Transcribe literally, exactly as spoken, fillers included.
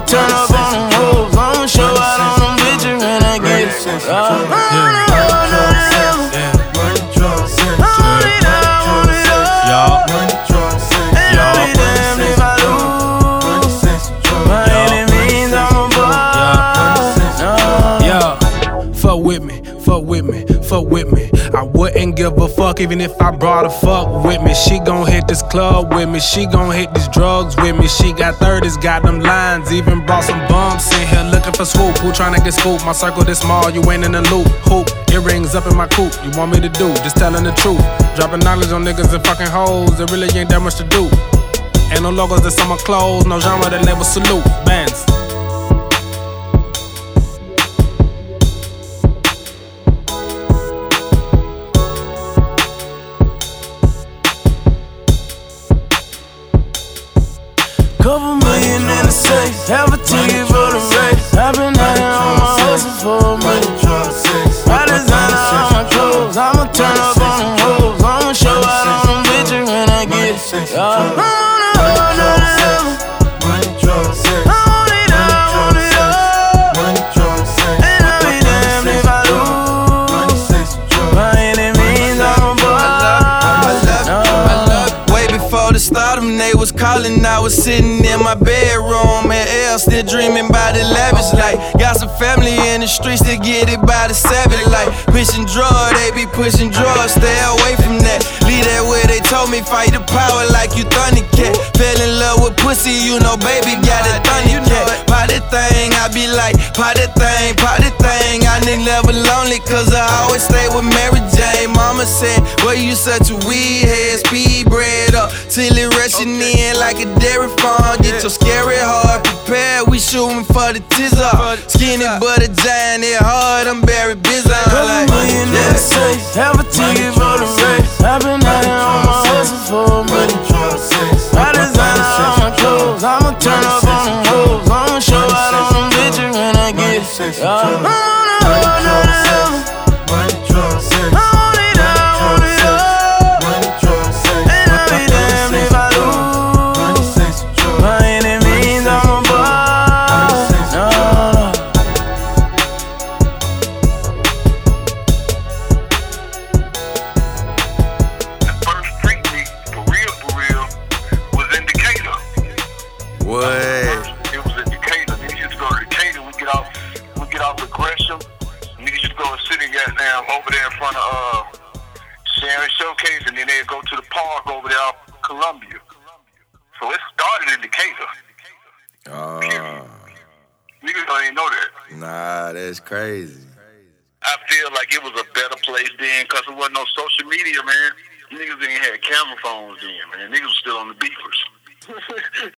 turn up on them hoes. I'ma show out on them bitches when I get it. Yeah. Fuck with me, fuck with me, fuck with me. I wouldn't give a fuck even if I brought a fuck with me. She gon' hit this club with me, she gon' hit these drugs with me. She got thirties, got them lines, even brought some bumps in here looking for swoop. Who tryna get scooped? My circle this small, you ain't in the loop. Hoop, earrings up in my coupe. You want me to do? Just telling the truth. Dropping knowledge on niggas and fucking hoes. There really ain't that much to do. Ain't no logos that's on my clothes, no genre that label salute. Bands. Couple million in the safe, have a ticket for the race. I've been out here on my hustle for a minute. I design all my clothes, I'ma turn up on them hoes. I'ma show out on them bitches when I get it. Yeah. I wanna hold no level. I want it all, I want it all. And I'll be damned if I lose. By any means, I'm a boss. Way before the start, them they was calling, I was sitting in my bedroom and L still dreaming about the lavish life. Got some family in the streets that get it by the savage life. Pushing drugs, they be pushing drugs, stay away from that. Leave that where they told me, fight the power like you Thundercat. Fell in love with pussy, you know baby got a Thundercat. Pop that thing, I be like, pop that thing, pop that thing. I ain't never lonely cause I always stay with Mary Jane. Mama said, boy you such a weed head, speed bread up till it rushing in like a dairy farm. Get your scary heart prepared, we shooting for the tizzer. Skinny but a giant, it hard, I'm very busy. Couple million in the safe, have a ticket for the race. I've been out here on my hustle for a minute. I design all my clothes, I'ma turn up on them hoes. I'ma show out on them bitches when I get it. Yeah. I wanna hold no level. I want it all, I want it all. And I'll be damned if I lose. By any means, I'm a boss. No, no. The first street meet, for real, for real, was in Decatur. What? It was in Decatur. Niggas used to go to Decatur. We get off, we get off the Gresham. Niggas used to go and sit in goddamn over there in front of uh, Sharon Showcase, and then they'd go to the park over there off Columbia. So it started in Decatur. Oh, Niggas don't even know that. nah, that's crazy. I feel like it was a better place then because there wasn't no social media, man. Niggas ain't had camera phones then, man. Niggas was still on the beepers.